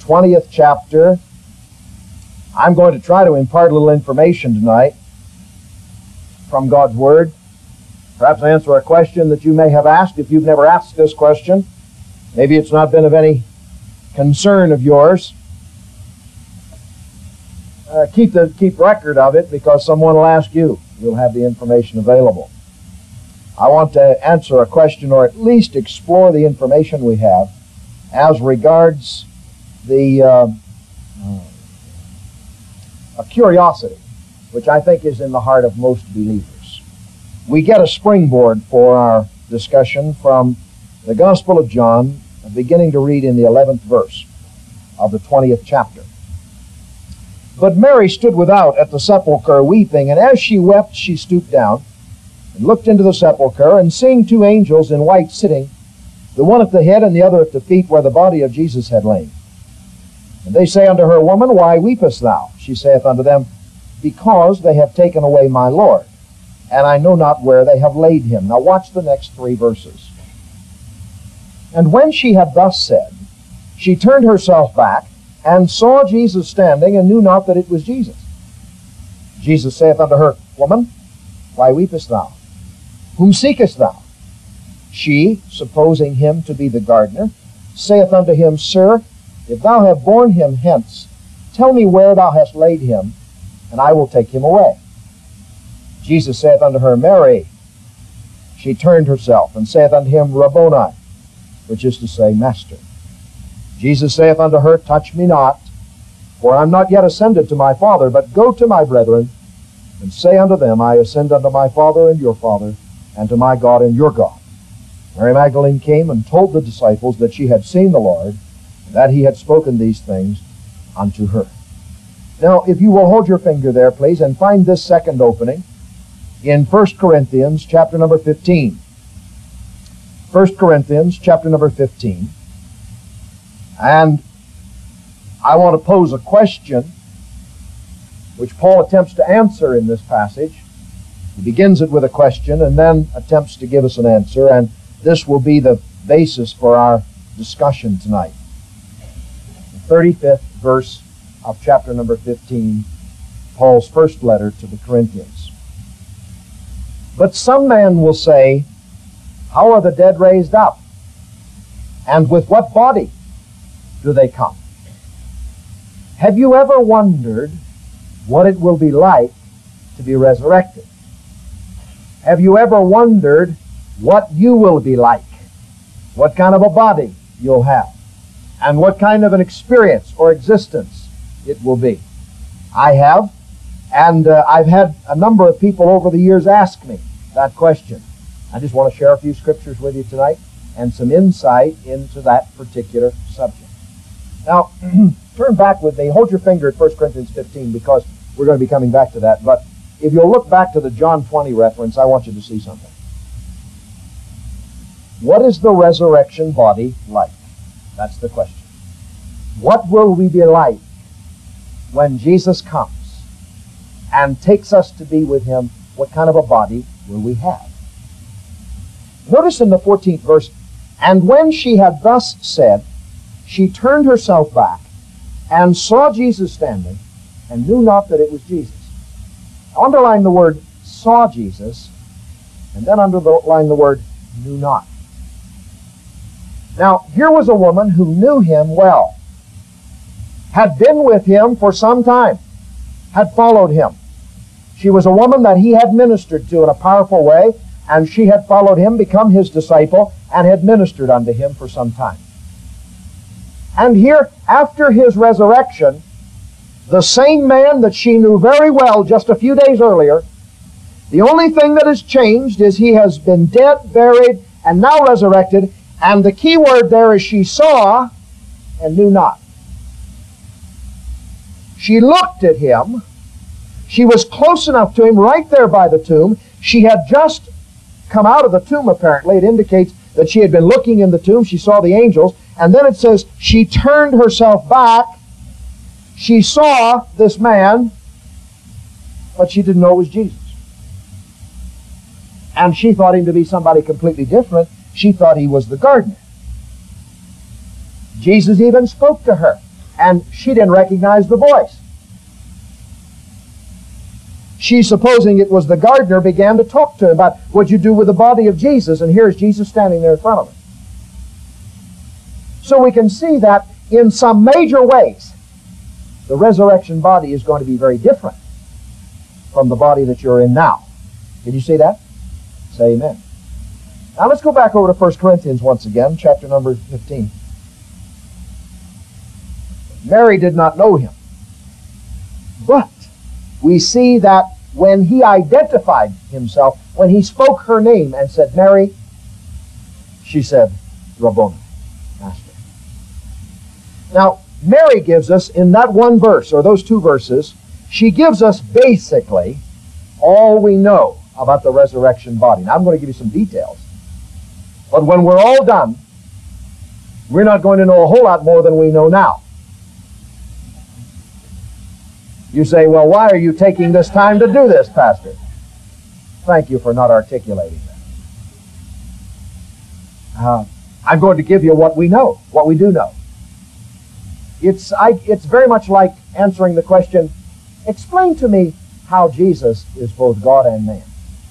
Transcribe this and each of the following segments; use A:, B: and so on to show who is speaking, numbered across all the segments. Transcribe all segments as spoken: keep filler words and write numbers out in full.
A: twentieth chapter. I'm going to try to impart a little information tonight from God's Word. Perhaps answer a question that you may have asked if you've never asked this question. Maybe it's not been of any concern of yours. Uh, keep the keep record of it, because someone will ask you. You'll have the information available. I want to answer a question, or at least explore the information we have as regards the uh, uh, a curiosity, which I think is in the heart of most believers. We get a springboard for our discussion from the Gospel of John, beginning to read in the eleventh verse of the twentieth chapter. But Mary stood without at the sepulchre weeping, and as she wept, she stooped down and looked into the sepulchre, and seeing two angels in white sitting, the one at the head and the other at the feet, where the body of Jesus had lain. And they say unto her, Woman, why weepest thou? She saith unto them, Because they have taken away my Lord, and I know not where they have laid him. Now watch the next three verses. And when she had thus said, she turned herself back, and saw Jesus standing, and knew not that it was Jesus. Jesus saith unto her, Woman, why weepest thou? Whom seekest thou? She, supposing him to be the gardener, saith unto him, Sir, if thou have borne him hence, tell me where thou hast laid him, and I will take him away. Jesus saith unto her, Mary. She turned herself, and saith unto him, Rabboni, which is to say, Master. Jesus saith unto her, Touch me not, for I am not yet ascended to my Father, but go to my brethren, and say unto them, I ascend unto my Father and your Father, and to my God and your God. Mary Magdalene came and told the disciples that she had seen the Lord, and that he had spoken these things unto her. Now, if you will hold your finger there, please, and find this second opening in First Corinthians chapter number fifteen. First Corinthians chapter number fifteen. And I want to pose a question which Paul attempts to answer in this passage. He begins it with a question and then attempts to give us an answer, and this will be the basis for our discussion tonight. The thirty-fifth verse of chapter number fifteen, Paul's first letter to the Corinthians. But some man will say, How are the dead raised up? And with what body do they come? Have you ever wondered what it will be like to be resurrected? Have you ever wondered what you will be like? What kind of a body you'll have? And what kind of an experience or existence it will be? I have, and uh, I've had a number of people over the years ask me that question. I just want to share a few scriptures with you tonight and some insight into that particular subject. Now, turn back with me. Hold your finger at First Corinthians fifteen, because we're going to be coming back to that. But if you'll look back to the John twenty reference, I want you to see something. What is the resurrection body like? That's the question. What will we be like when Jesus comes and takes us to be with him? What kind of a body will we have? Notice in the fourteenth verse, And when she had thus said, she turned herself back and saw Jesus standing, and knew not that it was Jesus. Underline the word saw Jesus, and then underline the word knew not. Now, here was a woman who knew him well, had been with him for some time, had followed him. She was a woman that he had ministered to in a powerful way, and she had followed him, become his disciple, and had ministered unto him for some time. And here, after his resurrection, the same man that she knew very well just a few days earlier, the only thing that has changed is he has been dead, buried, and now resurrected, and the key word there is she saw and knew not. She looked at him. She was close enough to him, right there by the tomb. She had just come out of the tomb, apparently. It indicates that she had been looking in the tomb. She saw the angels. And then it says, she turned herself back. She saw this man, but she didn't know it was Jesus. And she thought him to be somebody completely different. She thought he was the gardener. Jesus even spoke to her and she didn't recognize the voice. She, supposing it was the gardener, began to talk to him about what you do with the body of Jesus, and here's Jesus standing there in front of her. So we can see that in some major ways, the resurrection body is going to be very different from the body that you're in now. Can you see that? Say amen. Now let's go back over to First Corinthians once again, chapter number fifteen. Mary did not know him, but we see that when he identified himself, when he spoke her name and said, Mary, she said, Rabboni, Master. Now, Mary gives us, in that one verse, or those two verses, she gives us basically all we know about the resurrection body. Now, I'm going to give you some details. But when we're all done, we're not going to know a whole lot more than we know now. You say, well, why are you taking this time to do this, Pastor? Thank you for not articulating that. Uh, I'm going to give you what we know, what we do know. It's, I, it's very much like answering the question, explain to me how Jesus is both God and man.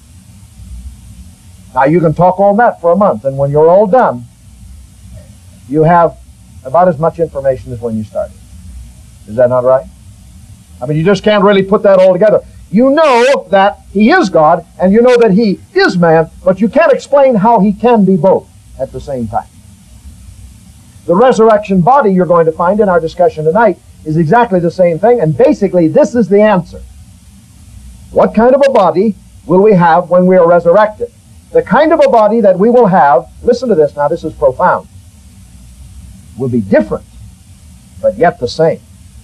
A: Now, you can talk on that for a month, and when you're all done, you have about as much information as when you started. Is that not right? I mean, you just can't really put that all together. You know that he is God, and you know that he is man, but you can't explain how he can be both at the same time. The resurrection body you're going to find in our discussion tonight is exactly the same thing, and basically this is the answer. What kind of a body will we have when we are resurrected? The kind of a body that we will have, listen to this now, this is profound, will be different, but yet the same.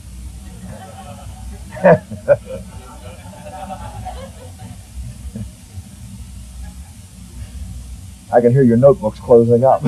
A: I can hear your notebooks closing up.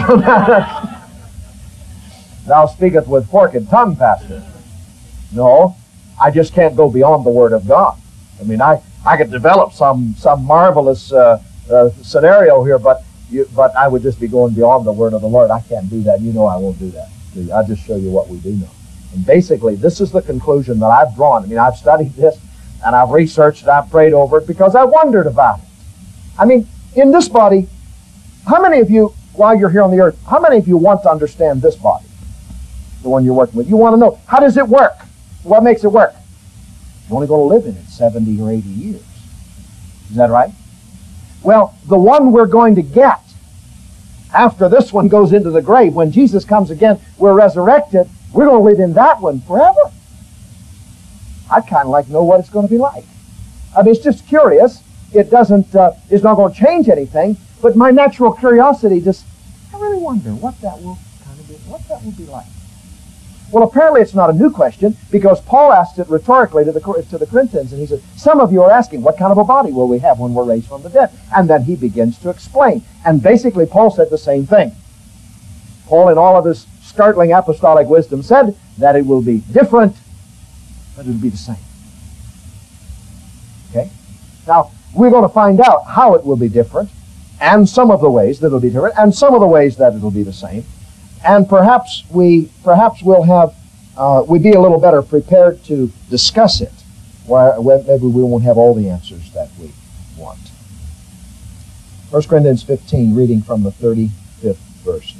A: Thou speakest with forked tongue, Pastor. No, I just can't go beyond the Word of God. I mean, I, I could develop some some marvelous uh, uh, scenario here, but you, but I would just be going beyond the Word of the Lord. I can't do that. You know I won't do that. I'll just show you what we do know. And basically, this is the conclusion that I've drawn. I mean, I've studied this, and I've researched it, I've prayed over it, because I wondered about it. I mean, in this body, how many of you, while you're here on the earth, how many of you want to understand this body? The one you're working with. You want to know, how does it work? What makes it work? You're only going to live in it seventy or eighty years. Is that right? Well, the one we're going to get after this one goes into the grave, when Jesus comes again, we're resurrected, we're going to live in that one forever. I'd kind of like to know what it's going to be like. I mean, it's just curious. It doesn't, uh, it's not going to change anything, but my natural curiosity just, I really wonder what that will kind of be, what that will be like. Well, apparently it's not a new question, because Paul asked it rhetorically to the, to the Corinthians, and he said, some of you are asking, what kind of a body will we have when we're raised from the dead? And then he begins to explain. And basically Paul said the same thing. Paul, in all of his startling apostolic wisdom, said that it will be different, but it will be the same. Okay? Now, we're going to find out how it will be different, and some of the ways that it will be different, and some of the ways that it will be the same. And perhaps we, perhaps we'll have, uh, we'd be a little better prepared to discuss it, where maybe we won't have all the answers that we want. First Corinthians fifteen, reading from the thirty-fifth verse now.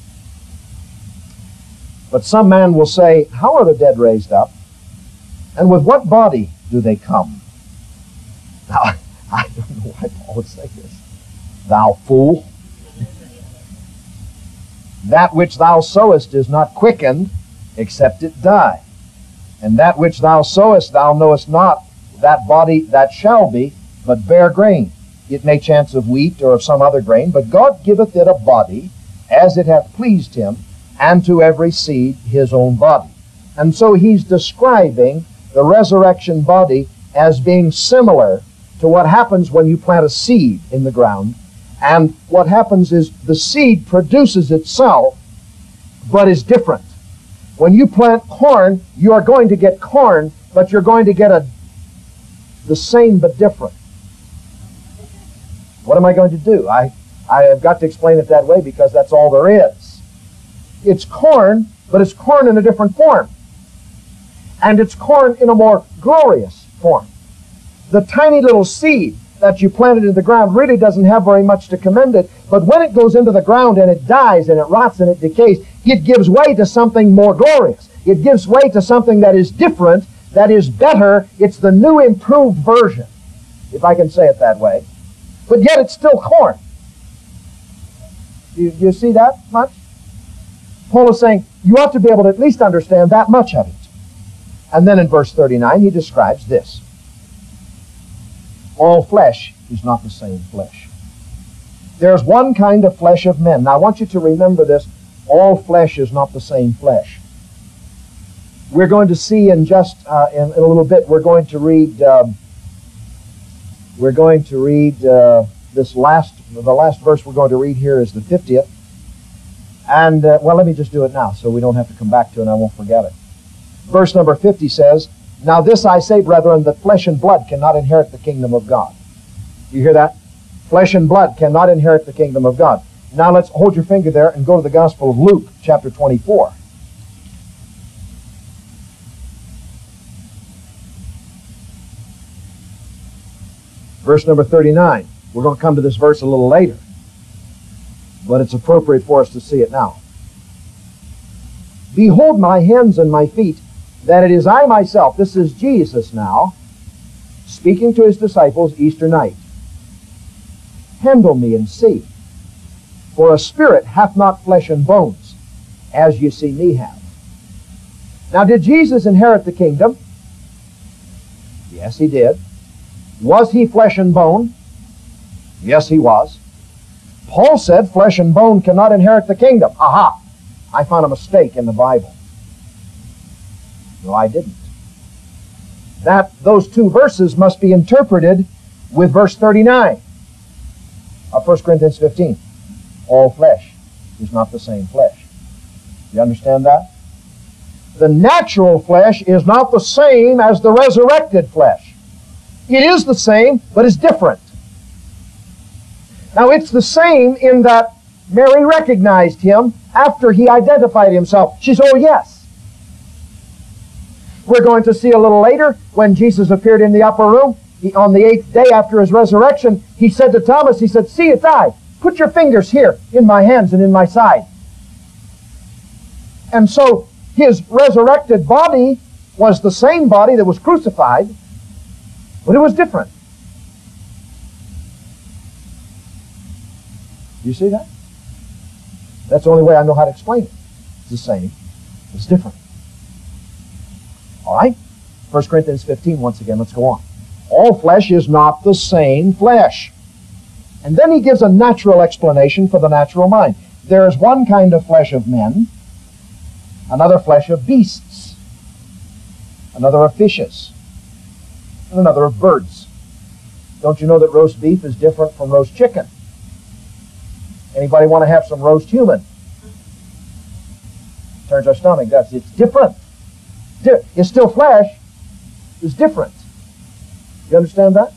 A: But some man will say, how are the dead raised up? And with what body do they come? Now, I don't know why Paul would say this. Thou fool. That which thou sowest is not quickened, except it die. And that which thou sowest thou knowest not, that body that shall be, but bare grain. It may chance of wheat or of some other grain, but God giveth it a body, as it hath pleased him, and to every seed his own body. And so he's describing the resurrection body as being similar to what happens when you plant a seed in the ground. And what happens is the seed produces itself, but is different. When you plant corn, you are going to get corn, but you're going to get a the same but different. What am I going to do? I, I have got to explain it that way because that's all there is. It's corn, but it's corn in a different form. And it's corn in a more glorious form. The tiny little seed that you planted in the ground really doesn't have very much to commend it, but when it goes into the ground and it dies and it rots and it decays, it gives way to something more glorious. It gives way to something that is different, that is better. It's the new improved version, if I can say it that way. But yet it's still corn. Do you, you see that much? Paul is saying you ought to be able to at least understand that much of it. And then in verse thirty-nine he describes this. All flesh is not the same flesh. There's one kind of flesh of men. Now I want you to remember this. All flesh is not the same flesh. We're going to see in just uh, in, in a little bit, we're going to read um, we're going to read uh, this last, the last verse we're going to read here is the fiftieth. And, uh, well, let me just do it now so we don't have to come back to it and I won't forget it. Verse number fifty says, Now this I say, brethren, that flesh and blood cannot inherit the kingdom of God. Do you hear that? Flesh and blood cannot inherit the kingdom of God. Now let's hold your finger there and go to the Gospel of Luke, chapter twenty-four. Verse number thirty-nine. We're going to come to this verse a little later, but it's appropriate for us to see it now. Behold my hands and my feet, that it is I myself. This is Jesus now, speaking to his disciples Easter night. Handle me and see, for a spirit hath not flesh and bones, as you see me have. Now, did Jesus inherit the kingdom? Yes, he did. Was he flesh and bone? Yes, he was. Paul said flesh and bone cannot inherit the kingdom. Aha! I found a mistake in the Bible. No, I didn't. That, those two verses must be interpreted with verse thirty-nine of First Corinthians fifteen. All flesh is not the same flesh. You understand that? The natural flesh is not the same as the resurrected flesh. It is the same, but it's different. Now, it's the same in that Mary recognized him after he identified himself. She said, oh, yes. We're going to see a little later when Jesus appeared in the upper room. He, on the eighth day after his resurrection, he said to Thomas, he said, see, it's I. Put your fingers here in my hands and in my side. And so his resurrected body was the same body that was crucified, but it was different. You see that? That's the only way I know how to explain it. It's the same. It's different. All right? First Corinthians fifteen, once again, let's go on. All flesh is not the same flesh. And then he gives a natural explanation for the natural mind. There is one kind of flesh of men, another flesh of beasts, another of fishes, and another of birds. Don't you know that roast beef is different from roast chicken? Anybody want to have some roast human? Turns our stomach, does it? It's different. It's still flesh. It's different. You understand that?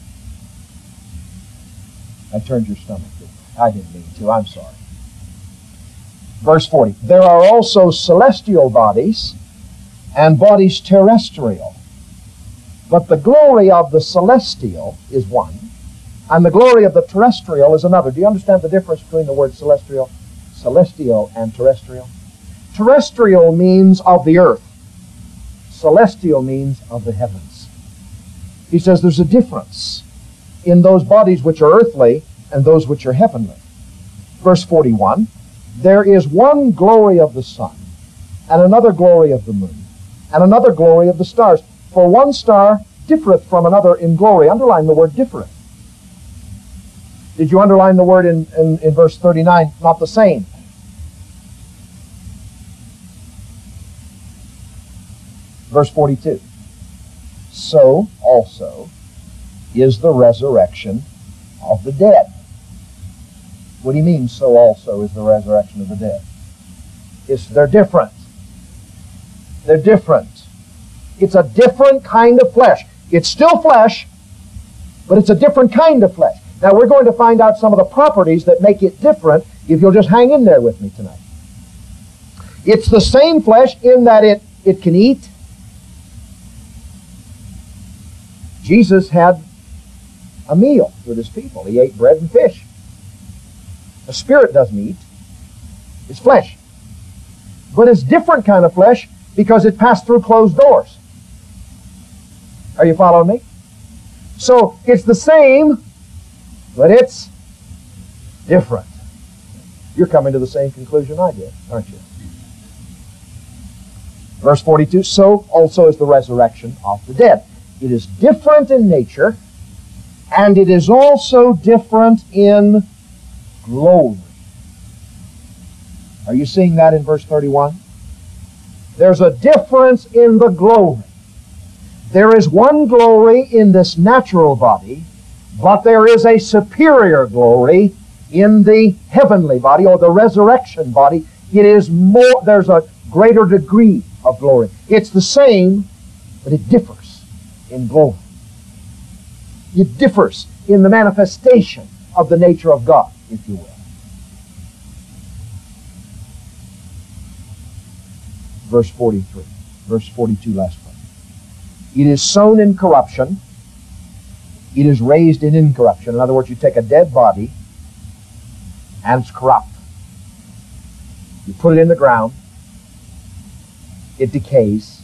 A: I turned your stomach. I didn't mean to. I'm sorry. Verse forty. There are also celestial bodies and bodies terrestrial. But the glory of the celestial is one, and the glory of the terrestrial is another. Do you understand the difference between the word celestial, celestial and terrestrial? Terrestrial means of the earth. Celestial means of the heavens. He says there's a difference in those bodies which are earthly and those which are heavenly. Verse forty-one, there is one glory of the sun, and another glory of the moon, and another glory of the stars. For one star differeth from another in glory. Underline the word differeth. Did you underline the word in, in, in verse thirty-nine? Not the same. Verse forty-two. So also is the resurrection of the dead. What do you mean, so also is the resurrection of the dead? It's, they're different. They're different. It's a different kind of flesh. It's still flesh, but it's a different kind of flesh. Now, we're going to find out some of the properties that make it different if you'll just hang in there with me tonight. It's the same flesh in that it, it can eat, Jesus had a meal with his people. He ate bread and fish. A spirit doesn't eat. It's flesh. But it's different kind of flesh because it passed through closed doors. Are you following me? So it's the same, but it's different. You're coming to the same conclusion I did, aren't you? Verse forty-two, so also is the resurrection of the dead. It is different in nature, and it is also different in glory. Are you seeing that in verse thirty-one? There's a difference in the glory. There is one glory in this natural body, but there is a superior glory in the heavenly body, or the resurrection body. It is more, there's a greater degree of glory. It's the same, but it differs in glory. It differs in the manifestation of the nature of God, if you will. Verse forty-three. Verse forty-two, last part. It is sown in corruption. It is raised in incorruption. In other words, you take a dead body and it's corrupt. You put it in the ground. It decays.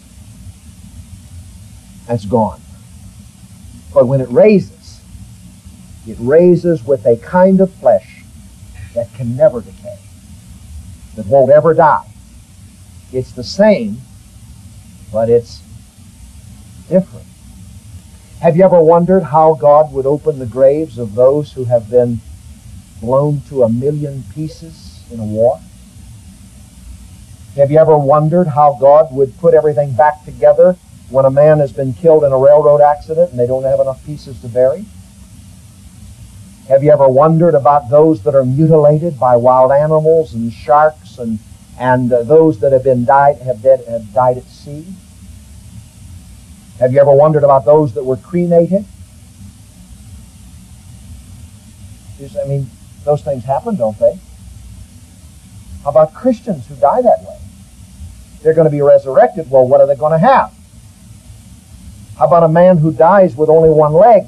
A: And it's gone. But when it raises, it raises with a kind of flesh that can never decay, that won't ever die. It's the same, but it's different. Have you ever wondered how God would open the graves of those who have been blown to a million pieces in a war? Have you ever wondered how God would put everything back together when a man has been killed in a railroad accident and they don't have enough pieces to bury? Have you ever wondered about those that are mutilated by wild animals and sharks and and uh, those that have been died have, dead, have died at sea? Have you ever wondered about those that were cremated? I mean, those things happen, don't they? How about Christians who die that way? They're going to be resurrected. Well, what are they going to have? How about a man who dies with only one leg?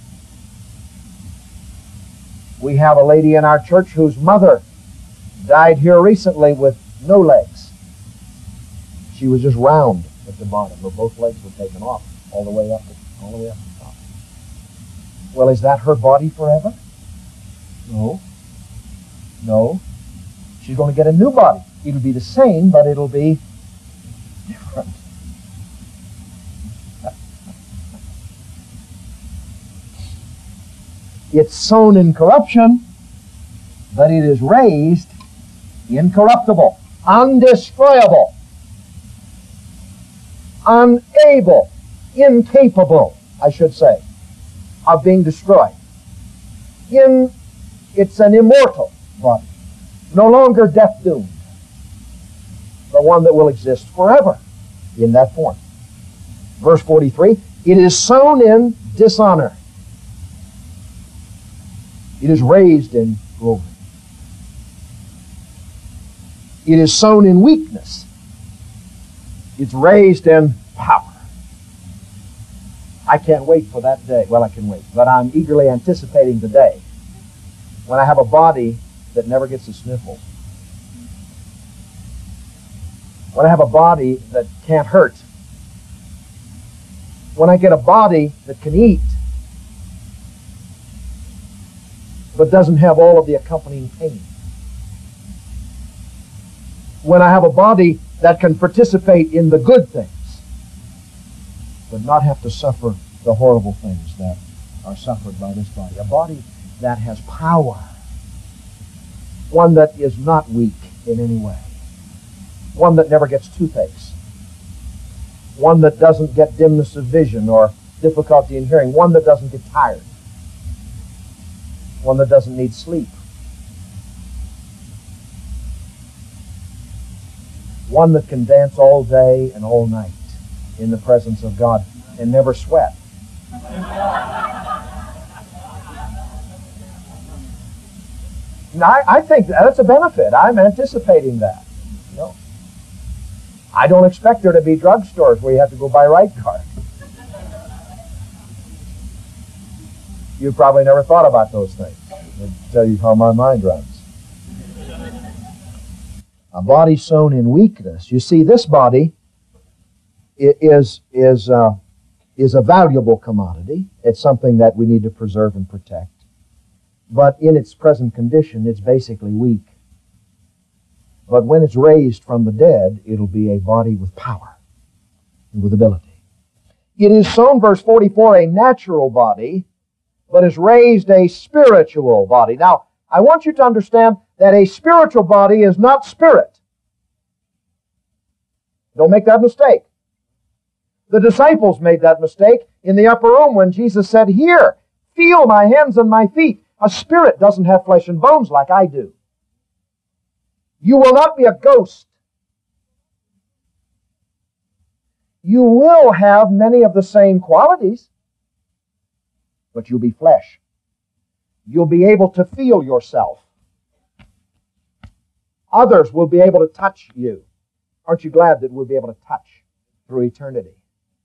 A: We have a lady in our church whose mother died here recently with no legs. She was just round at the bottom. Her both legs were taken off all the way up, all the way up to the top. Well, is that her body forever? No. No. She's going to get a new body. It'll be the same, but it'll be different. It's sown in corruption, but it is raised incorruptible, undestroyable, unable, incapable, I should say, of being destroyed. In, it's an immortal body, no longer death-doomed, but one that will exist forever in that form. Verse forty-three, it is sown in dishonor. It is raised in glory. It is sown in weakness. It's raised in power. I can't wait for that day. Well, I can wait, but I'm eagerly anticipating the day when I have a body that never gets a sniffle. When I have a body that can't hurt. When I get a body that can eat, but doesn't have all of the accompanying pain. When I have a body that can participate in the good things, but not have to suffer the horrible things that are suffered by this body. A body that has power. One that is not weak in any way. One that never gets toothaches. One that doesn't get dimness of vision or difficulty in hearing. One that doesn't get tired. One that doesn't need sleep. One that can dance all day and all night in the presence of God and never sweat. Now, I, I think that's a benefit. I'm anticipating that. You know, I don't expect there to be drugstores where you have to go buy Right Card. You probably never thought about those things. I'll tell you how my mind runs. A body sown in weakness. You see, this body is, is, uh, is a valuable commodity. It's something that we need to preserve and protect. But in its present condition, it's basically weak. But when it's raised from the dead, it'll be a body with power and with ability. It is sown, verse forty-four, a natural body, but is raised a spiritual body. Now, I want you to understand that a spiritual body is not spirit. Don't make that mistake. The disciples made that mistake in the upper room when Jesus said, "Here, feel my hands and my feet." A spirit doesn't have flesh and bones like I do. You will not be a ghost. You will have many of the same qualities, but you'll be flesh. You'll be able to feel yourself. Others will be able to touch you. Aren't you glad that we'll be able to touch through eternity?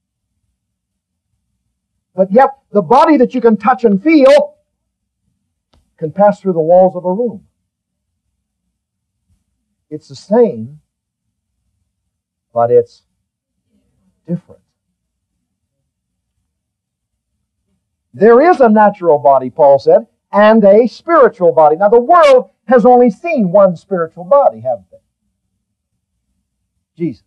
A: But yet, the body that you can touch and feel can pass through the walls of a room. It's the same, but it's different. There is a natural body, Paul said, and a spiritual body. Now, the world has only seen one spiritual body, haven't they? Jesus.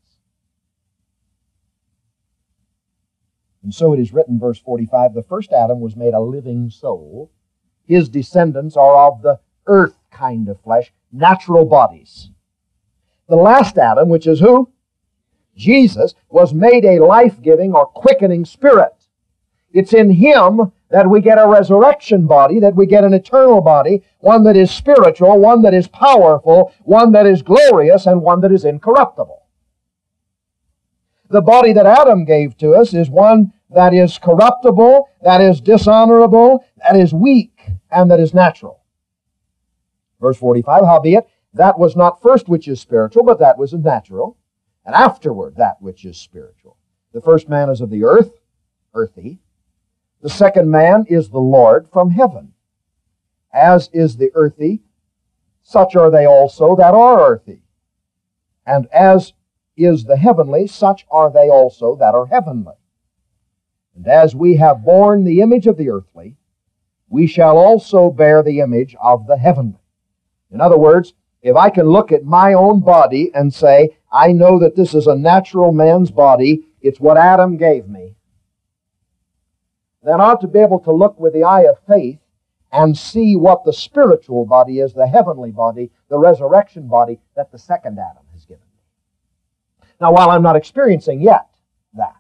A: And so it is written, verse forty-five, the first Adam was made a living soul. His descendants are of the earth kind of flesh, natural bodies. The last Adam, which is who? Jesus, was made a life-giving or quickening spirit. It's in Him that we get a resurrection body, that we get an eternal body, one that is spiritual, one that is powerful, one that is glorious, and one that is incorruptible. The body that Adam gave to us is one that is corruptible, that is dishonorable, that is weak, and that is natural. Verse forty-five, howbeit, that was not first which is spiritual, but that was natural, and afterward that which is spiritual. The first man is of the earth, earthy. The second man is the Lord from heaven. As is the earthy, such are they also that are earthy. And as is the heavenly, such are they also that are heavenly. And as we have borne the image of the earthly, we shall also bear the image of the heavenly. In other words, if I can look at my own body and say, I know that this is a natural man's body, it's what Adam gave me, then I ought to be able to look with the eye of faith and see what the spiritual body is, the heavenly body, the resurrection body that the second Adam has given me. Now, while I'm not experiencing yet that,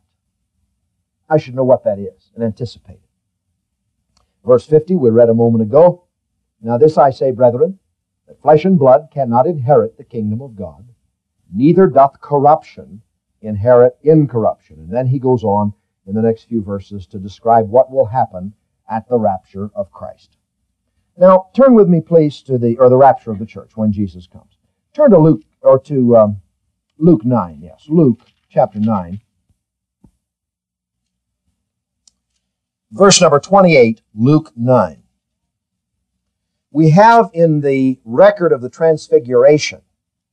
A: I should know what that is and anticipate it. Verse fifty, we read a moment ago. Now this I say, brethren, that flesh and blood cannot inherit the kingdom of God, neither doth corruption inherit incorruption. And then he goes on in the next few verses to describe what will happen at the rapture of Christ. Now, turn with me, please, to the, or the rapture of the church when Jesus comes. Turn to Luke, or to um, Luke nine, yes, Luke chapter nine. Verse number twenty-eight, Luke nine. We have in the record of the Transfiguration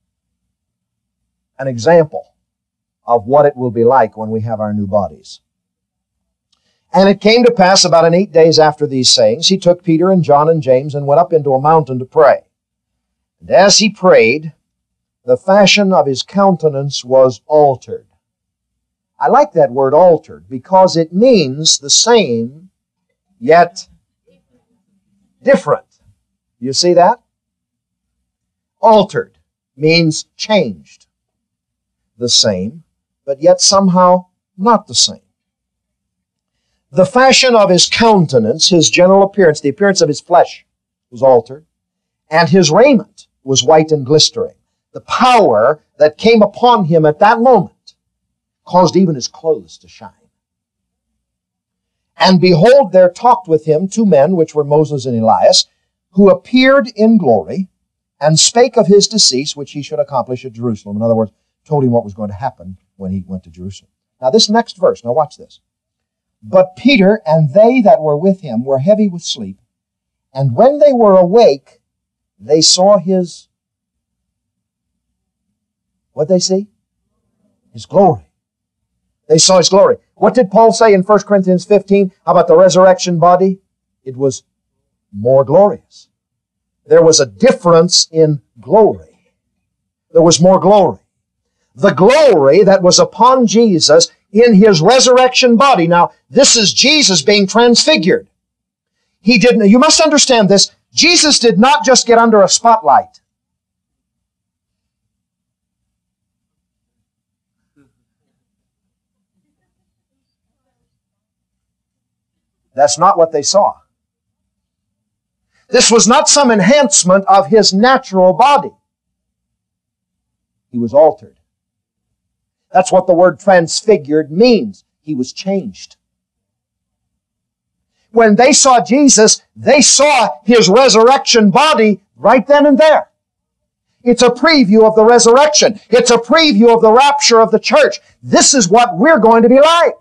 A: an example of what it will be like when we have our new bodies. And it came to pass about an eight days after these sayings, he took Peter and John and James and went up into a mountain to pray. And as he prayed, the fashion of his countenance was altered. I like that word altered because it means the same, yet different. You see that? Altered means changed. The same, but yet somehow not the same. The fashion of his countenance, his general appearance, the appearance of his flesh was altered, and his raiment was white and glistering. The power that came upon him at that moment caused even his clothes to shine. And behold, there talked with him two men, which were Moses and Elias, who appeared in glory, and spake of his decease, which he should accomplish at Jerusalem. In other words, told him what was going to happen when he went to Jerusalem. Now this next verse, now watch this. But Peter and they that were with him were heavy with sleep. And when they were awake, they saw his, what'd they see? His glory. They saw his glory. What did Paul say in First Corinthians fifteen about the resurrection body? It was more glorious. There was a difference in glory. There was more glory. The glory that was upon Jesus in his resurrection body. Now, this is Jesus being transfigured. He didn't, you must understand this, Jesus did not just get under a spotlight. That's not what they saw. This was not some enhancement of his natural body. He was altered. That's what the word transfigured means. He was changed. When they saw Jesus, they saw his resurrection body right then and there. It's a preview of the resurrection. It's a preview of the rapture of the church. This is what we're going to be like.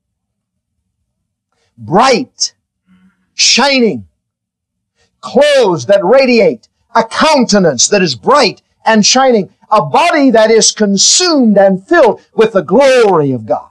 A: Bright, shining, clothes that radiate, a countenance that is bright and shining, a body that is consumed and filled with the glory of God.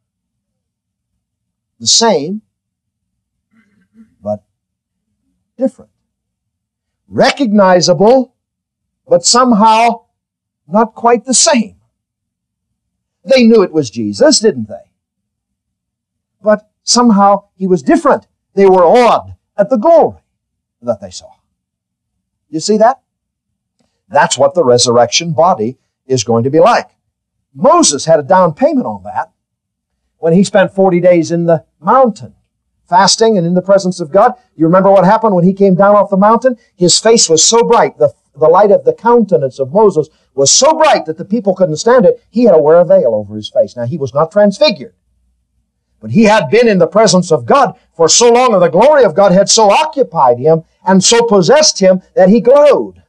A: The same, but different. Recognizable, but somehow not quite the same. They knew it was Jesus, didn't they? But somehow he was different. They were awed at the glory that they saw. You see that? That's what the resurrection body is going to be like. Moses had a down payment on that when he spent forty days in the mountain, fasting and in the presence of God. You remember what happened when he came down off the mountain? His face was so bright, the, the light of the countenance of Moses was so bright that the people couldn't stand it. He had to wear a veil over his face. Now, he was not transfigured, but he had been in the presence of God for so long, and the glory of God had so occupied him and so possessed him that he glowed.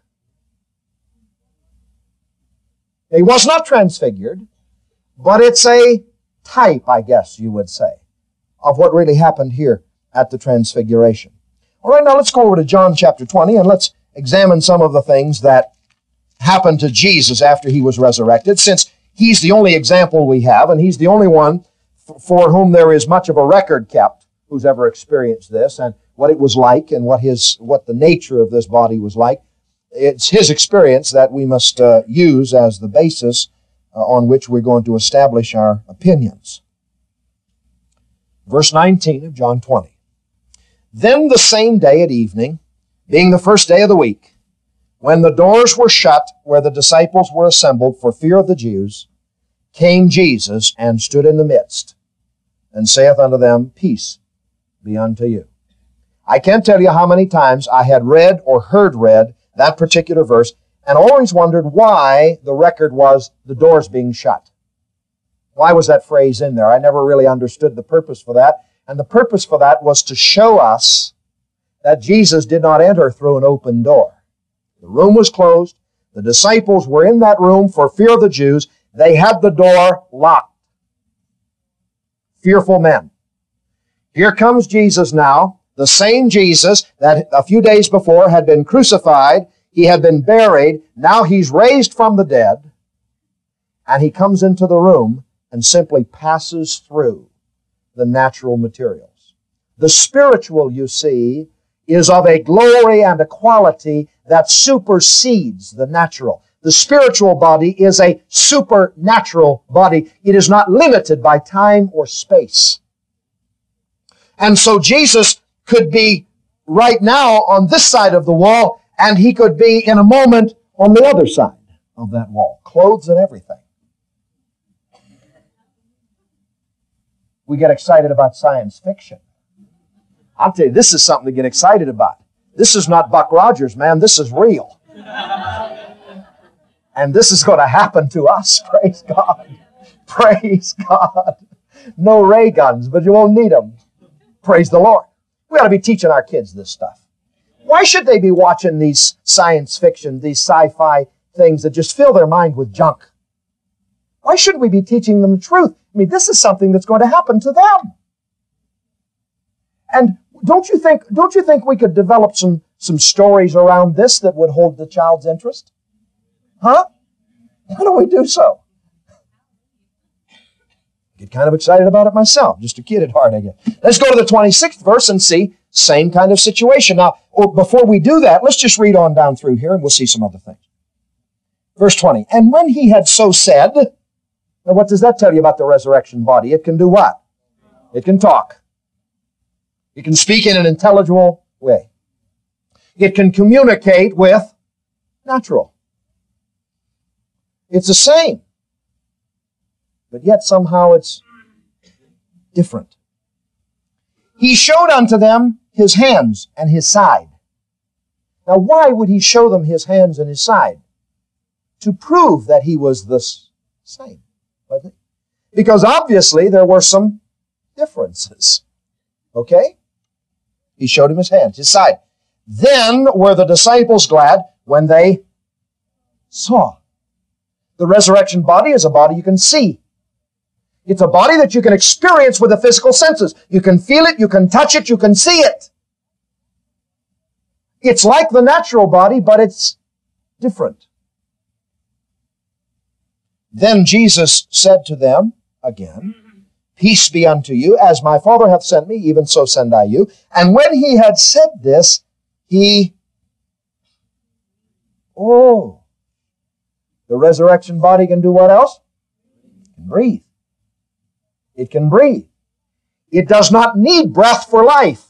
A: He was not transfigured, but it's a type, I guess you would say, of what really happened here at the Transfiguration. All right, now let's go over to John chapter twenty, and let's examine some of the things that happened to Jesus after he was resurrected, since he's the only example we have, and he's the only one for whom there is much of a record kept, who's ever experienced this, and what it was like, and what his what the nature of this body was like. It's his experience that we must uh, use as the basis uh, on which we're going to establish our opinions. Verse nineteen of John twenty. Then the same day at evening, being the first day of the week, when the doors were shut where the disciples were assembled for fear of the Jews, came Jesus and stood in the midst, and saith unto them, Peace be unto you. I can't tell you how many times I had read or heard read that particular verse, and always wondered why the record was the doors being shut. Why was that phrase in there? I never really understood the purpose for that, and the purpose for that was to show us that Jesus did not enter through an open door. The room was closed. The disciples were in that room for fear of the Jews. They had the door locked. Fearful men. Here comes Jesus now, the same Jesus that a few days before had been crucified. He had been buried. Now he's raised from the dead. And he comes into the room and simply passes through the natural materials. The spiritual, you see, is of a glory and a quality that supersedes the natural. The spiritual body is a supernatural body. It is not limited by time or space. And so Jesus could be right now on this side of the wall, and he could be in a moment on the other side of that wall. Clothes and everything. We get excited about science fiction. I'll tell you, this is something to get excited about. This is not Buck Rogers, man. This is real. And this is going to happen to us. Praise God. Praise God. No ray guns, but you won't need them. Praise the Lord. We ought to be teaching our kids this stuff. Why should they be watching these science fiction, these sci-fi things that just fill their mind with junk? Why shouldn't we be teaching them the truth? I mean, this is something that's going to happen to them. And don't you think, don't you think we could develop some, some stories around this that would hold the child's interest? Huh? Why don't we do so? Get kind of excited about it myself. Just a kid at heart, I guess. Let's go to the twenty-sixth verse and see same kind of situation. Now, or before we do that, let's just read on down through here and we'll see some other things. Verse twenty, and when he had so said, now what does that tell you about the resurrection body? It can do what? It can talk. It can speak in an intelligible way. It can communicate with natural. It's the same. But yet somehow it's different. He showed unto them his hands and his side. Now why would he show them his hands and his side? To prove that he was the same. Because obviously there were some differences. Okay? He showed him his hands, his side. Then were the disciples glad when they saw. The resurrection body is a body you can see. It's a body that you can experience with the physical senses. You can feel it, you can touch it, you can see it. It's like the natural body, but it's different. Then Jesus said to them again, peace be unto you, as my Father hath sent me, even so send I you. And when he had said this, he, oh, the resurrection body can do what else? It can breathe. It can breathe. It does not need breath for life,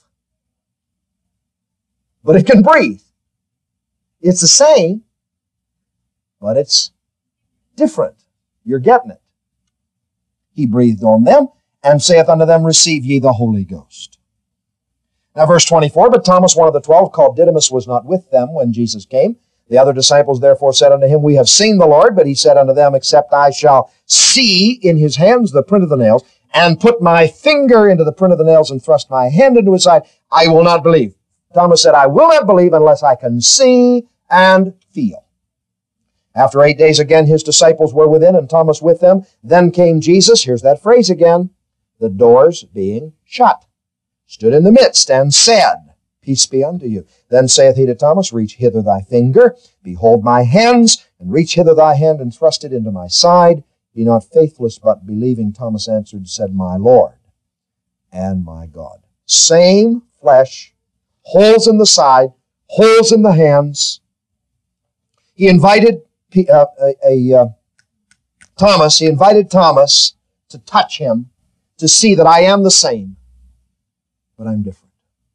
A: but it can breathe. It's the same, but it's different. You're getting it. He breathed on them, and saith unto them, receive ye the Holy Ghost. Now verse twenty-four, but Thomas, one of the twelve, called Didymus, was not with them when Jesus came. The other disciples therefore said unto him, we have seen the Lord. But he said unto them, except I shall see in his hands the print of the nails, and put my finger into the print of the nails, and thrust my hand into his side, I will not believe. Thomas said, I will not believe unless I can see and feel. After eight days again his disciples were within, and Thomas with them. Then came Jesus, here's that phrase again, the doors being shut, stood in the midst, and said, peace be unto you. Then saith he to Thomas, reach hither thy finger, behold my hands, and reach hither thy hand, and thrust it into my side. Be not faithless, but believing. Thomas answered and said, my Lord and my God. Same flesh, holes in the side, holes in the hands. He invited uh, a, a uh, Thomas, he invited Thomas to touch him, to see that I am the same, but I'm different.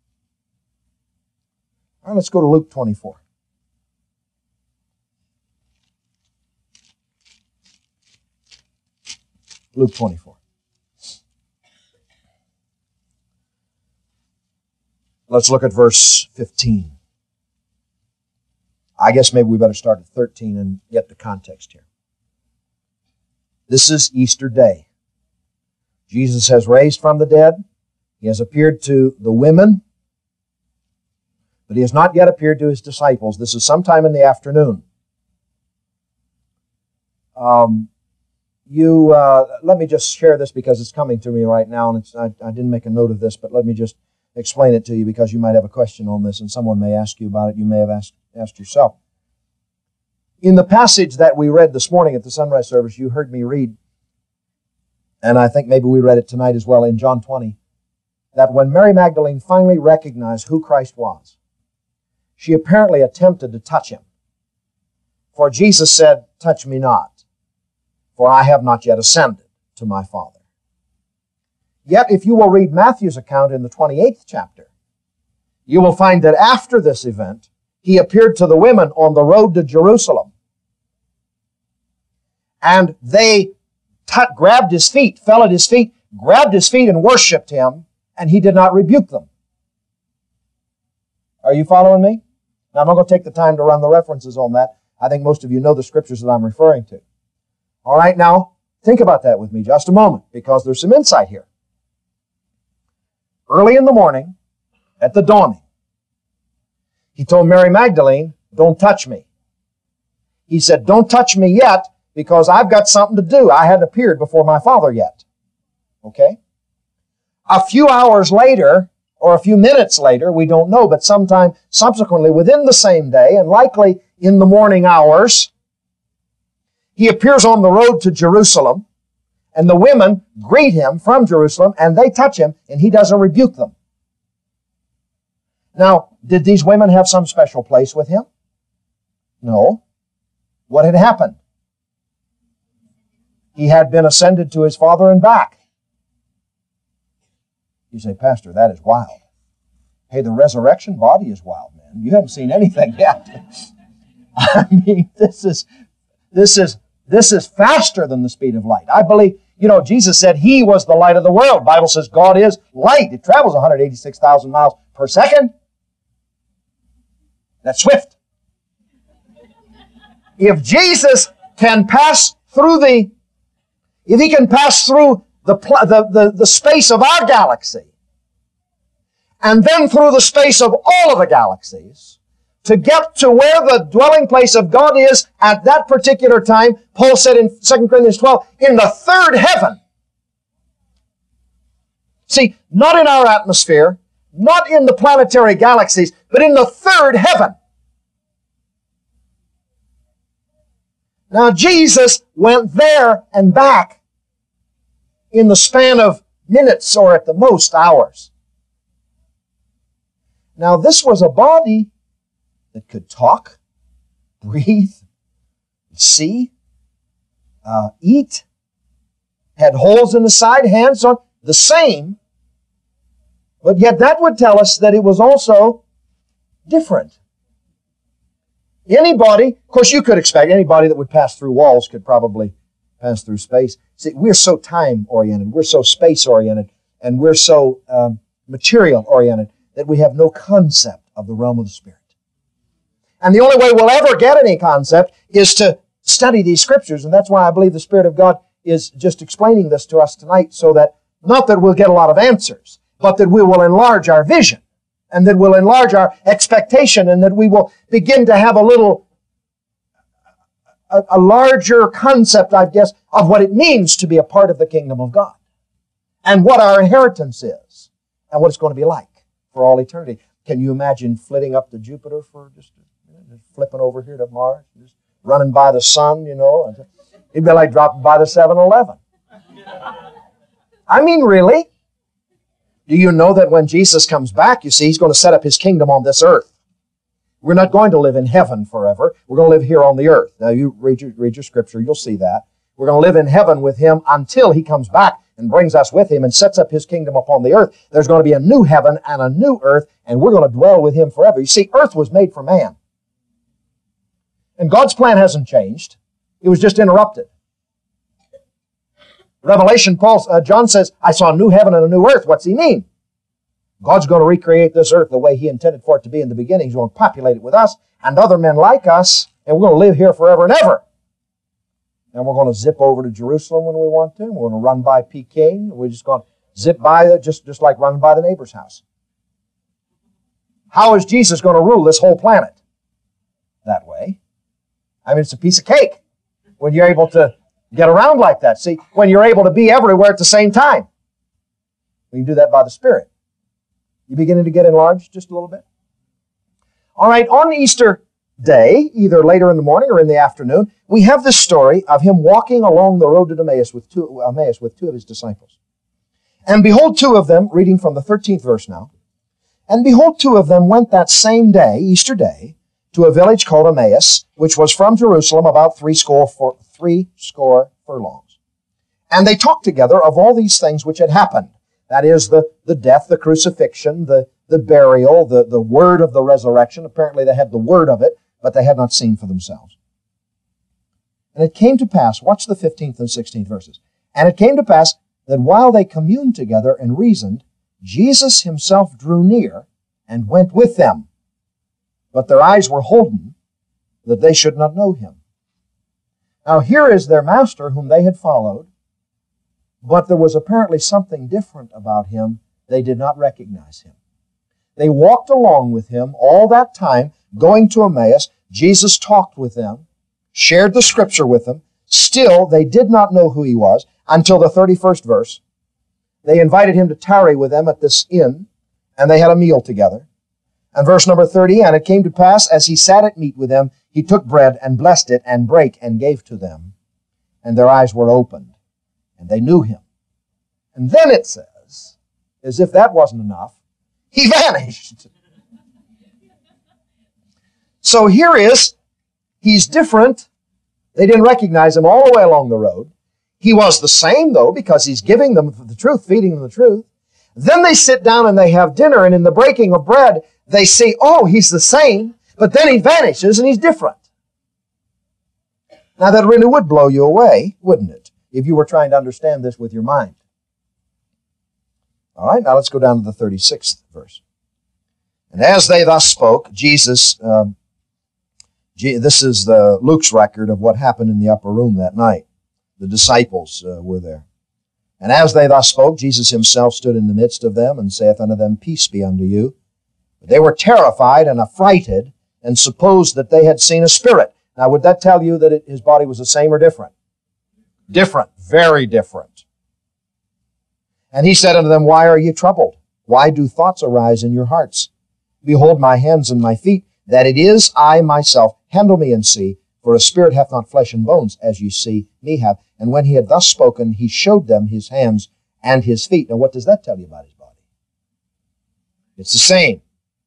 A: All right, let's go to Luke twenty-four. Luke twenty-four. Let's look at verse fifteen. I guess maybe we better start at thirteen and get the context here. This is Easter Day. Jesus has raised from the dead. He has appeared to the women, but he has not yet appeared to his disciples. This is sometime in the afternoon. Um, you uh, let me just share this because it's coming to me right now, and it's, I, I didn't make a note of this, but let me just explain it to you because you might have a question on this, and someone may ask you about it. You may have asked, asked yourself. In the passage that we read this morning at the sunrise service, you heard me read, and I think maybe we read it tonight as well in John twenty, that when Mary Magdalene finally recognized who Christ was, she apparently attempted to touch him. For Jesus said, touch me not, for I have not yet ascended to my Father. Yet, if you will read Matthew's account in the twenty-eighth chapter, you will find that after this event, he appeared to the women on the road to Jerusalem. And they t- grabbed his feet, fell at his feet, grabbed his feet and worshiped him, and he did not rebuke them. Are you following me? Now, I'm not going to take the time to run the references on that. I think most of you know the scriptures that I'm referring to. All right, now, think about that with me just a moment, because there's some insight here. Early in the morning, at the dawning, he told Mary Magdalene, don't touch me. He said, don't touch me yet, because I've got something to do. I hadn't appeared before my Father yet. Okay? A few hours later, or a few minutes later, we don't know, but sometime subsequently within the same day, and likely in the morning hours, he appears on the road to Jerusalem, and the women greet him from Jerusalem, and they touch him, and he doesn't rebuke them. Now, did these women have some special place with him? No. What had happened? He had been ascended to his Father and back. You say, Pastor, that is wild. Hey, the resurrection body is wild, man. You haven't seen anything yet. I mean, this is, this is, this is faster than the speed of light. I believe, you know, Jesus said He was the light of the world. The Bible says God is light. It travels one hundred eighty-six thousand miles per second. That's swift. If Jesus can pass through the, if He can pass through the, the, the, the space of our galaxy, and then through the space of all of the galaxies, to get to where the dwelling place of God is at that particular time, Paul said in Second Corinthians twelve, in the third heaven. See, not in our atmosphere, not in the planetary galaxies, but in the third heaven. Now, Jesus went there and back in the span of minutes or at the most hours. Now, this was a body that could talk, breathe, see, uh, eat, had holes in the side, hands on, the same. But yet that would tell us that it was also different. Anybody, of course you could expect, anybody that would pass through walls could probably pass through space. See, we're so time-oriented, we're so space-oriented, and we're so um, material-oriented that we have no concept of the realm of the Spirit. And the only way we'll ever get any concept is to study these Scriptures, and that's why I believe the Spirit of God is just explaining this to us tonight, so that, not that we'll get a lot of answers, but that we will enlarge our vision, and that we'll enlarge our expectation, and that we will begin to have a little, a, a larger concept, I guess, of what it means to be a part of the kingdom of God, and what our inheritance is, and what it's going to be like for all eternity. Can you imagine flitting up to Jupiter for just, you know, just flipping over here to Mars, just running by the sun, you know? It'd be like dropping by the seven eleven. I mean, really? Do you know that when Jesus comes back, you see, He's going to set up His kingdom on this earth. We're not going to live in heaven forever. We're going to live here on the earth. Now, you read your, read your Scripture, you'll see that. We're going to live in heaven with Him until He comes back and brings us with Him and sets up His kingdom upon the earth. There's going to be a new heaven and a new earth, and we're going to dwell with Him forever. You see, earth was made for man. And God's plan hasn't changed. It was just interrupted. Revelation, Paul, uh, John says, I saw a new heaven and a new earth. What's he mean? God's going to recreate this earth the way He intended for it to be in the beginning. He's going to populate it with us and other men like us, and we're going to live here forever and ever. And we're going to zip over to Jerusalem when we want to. We're going to run by Peking. We're just going to zip by it, just, just like running by the neighbor's house. How is Jesus going to rule this whole planet? That way. I mean, it's a piece of cake when you're able to get around like that. See, when you're able to be everywhere at the same time. We can do that by the Spirit. You beginning to get enlarged just a little bit? All right, on Easter Day, either later in the morning or in the afternoon, we have this story of Him walking along the road to Emmaus with two, Emmaus with two of His disciples. And behold, two of them, reading from the thirteenth verse now, and behold, two of them went that same day, Easter Day, to a village called Emmaus, which was from Jerusalem about three score, for, three score furlongs. And they talked together of all these things which had happened. That is, the, the death, the crucifixion, the, the burial, the, the word of the resurrection. Apparently they had the word of it, but they had not seen for themselves. And it came to pass, watch the fifteenth and sixteenth verses. And it came to pass that while they communed together and reasoned, Jesus Himself drew near and went with them. But their eyes were holden, that they should not know Him. Now here is their master whom they had followed, but there was apparently something different about Him. They did not recognize Him. They walked along with Him all that time, going to Emmaus. Jesus talked with them, shared the Scripture with them. Still, they did not know who He was until the thirty-first verse. They invited Him to tarry with them at this inn, And they had a meal together. And verse number thirty, and it came to pass, as he sat at meat with them, he took bread and blessed it and brake and gave to them. And their eyes were opened, and they knew him. And then it says, as if that wasn't enough, he vanished. So here is, he's different. They didn't recognize him all the way along the road. He was the same, though, because he's giving them the truth, feeding them the truth. Then they sit down and they have dinner, and in the breaking of bread, they see, oh, he's the same, but then he vanishes and he's different. Now, that really would blow you away, wouldn't it, if you were trying to understand this with your mind. All right, now let's go down to the thirty-sixth verse. And as they thus spoke, Jesus, um, this is the Luke's record of what happened in the upper room that night. The disciples uh, were there. And as they thus spoke, Jesus himself stood in the midst of them and saith unto them, Peace be unto you. But they were terrified and affrighted and supposed that they had seen a spirit. Now, would that tell you that it, his body was the same or different? Different, very different. And he said unto them, Why are ye troubled? Why do thoughts arise in your hearts? Behold my hands and my feet, that it is I myself. Handle me and see, for a spirit hath not flesh and bones, as ye see me have. And when he had thus spoken, he showed them his hands and his feet. Now, what does that tell you about his body? It's the same.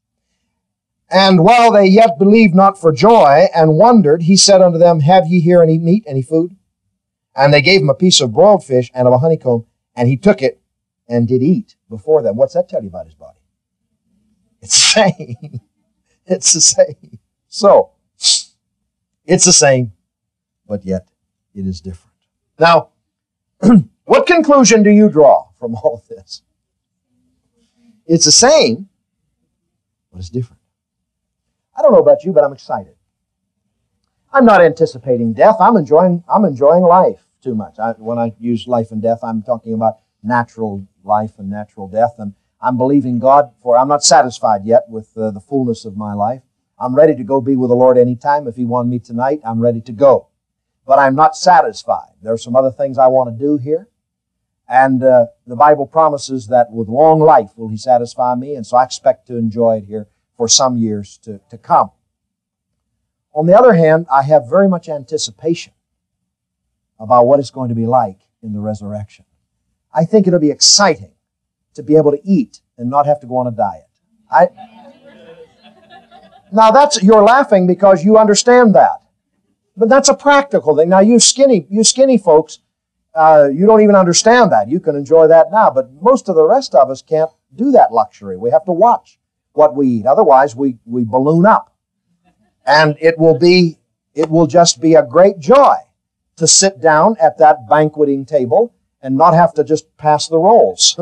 A: And while they yet believed not for joy, and wondered, he said unto them, Have ye here any meat, any food? And they gave him a piece of broiled fish and of a honeycomb, and he took it and did eat before them. What's that tell you about his body? It's the same. It's the same. So, it's the same, but yet it is different. Now, what conclusion do you draw from all of this? It's the same, but it's different. I don't know about you, but I'm excited. I'm not anticipating death. I'm enjoying, I'm enjoying life too much. I, when I use life and death, I'm talking about natural life and natural death. And I'm believing God for, I'm not satisfied yet with uh, the fullness of my life. I'm ready to go be with the Lord anytime. If He wanted me tonight, I'm ready to go. But I'm not satisfied. There are some other things I want to do here. And uh, the Bible promises that with long life will He satisfy me. And so I expect to enjoy it here for some years to, to come. On the other hand, I have very much anticipation about what it's going to be like in the resurrection. I think it'll be exciting to be able to eat and not have to go on a diet. I, now that's, you're laughing because you understand that. But that's a practical thing. Now you skinny, you skinny folks, uh, you don't even understand that. You can enjoy that now, but most of the rest of us can't do that luxury. We have to watch what we eat. Otherwise, we, we balloon up. And it will be, it will just be a great joy to sit down at that banqueting table and not have to just pass the rolls.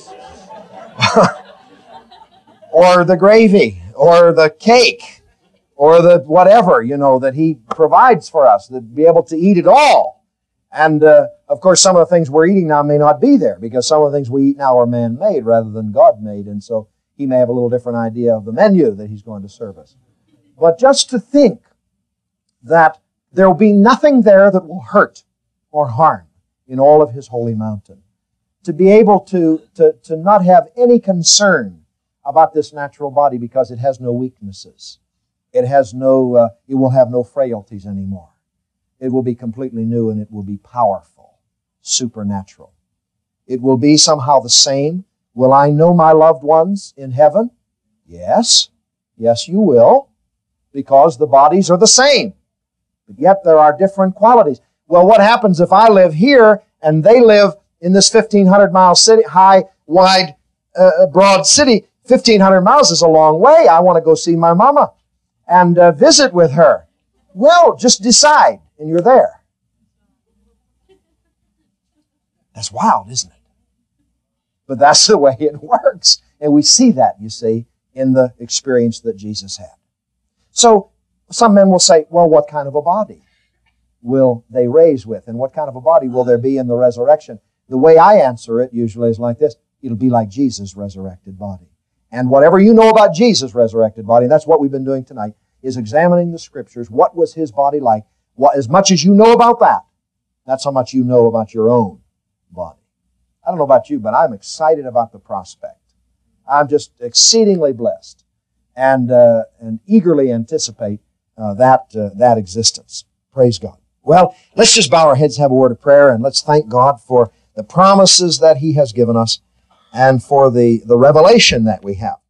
A: Or the gravy, or the cake, or the whatever, you know, that He provides for us, to be able to eat it all. And, uh, of course, some of the things we're eating now may not be there, because some of the things we eat now are man-made rather than God-made, and so He may have a little different idea of the menu that He's going to serve us. But just to think that there will be nothing there that will hurt or harm in all of His holy mountain. To be able to, to, to not have any concern about this natural body because it has no weaknesses. It has no, uh, it will have no frailties anymore. It will be completely new and it will be powerful, supernatural. It will be somehow the same. Will I know my loved ones in heaven? Yes. Yes, you will, because the bodies are the same. But yet there are different qualities. Well, what happens if I live here and they live in this fifteen hundred mile city, high, wide, uh, broad city? fifteen hundred miles is a long way. I want to go see my mama and uh, visit with her. Well, just decide, and you're there. That's wild, isn't it? But that's the way it works. And we see that, you see, in the experience that Jesus had. So, some men will say, well, what kind of a body will they raise with? And what kind of a body will there be in the resurrection? The way I answer it usually is like this. It'll be like Jesus' resurrected body. And whatever you know about Jesus' resurrected body, and that's what we've been doing tonight, is examining the Scriptures. What was His body like? What, as much as you know about that, that's how much you know about your own body. I don't know about you, but I'm excited about the prospect I'm just exceedingly blessed and uh, and eagerly anticipate uh, that uh, that existence. Praise God. Well, let's just bow our heads, have a word of prayer, and let's thank God for the promises that He has given us and for the, the revelation that we have.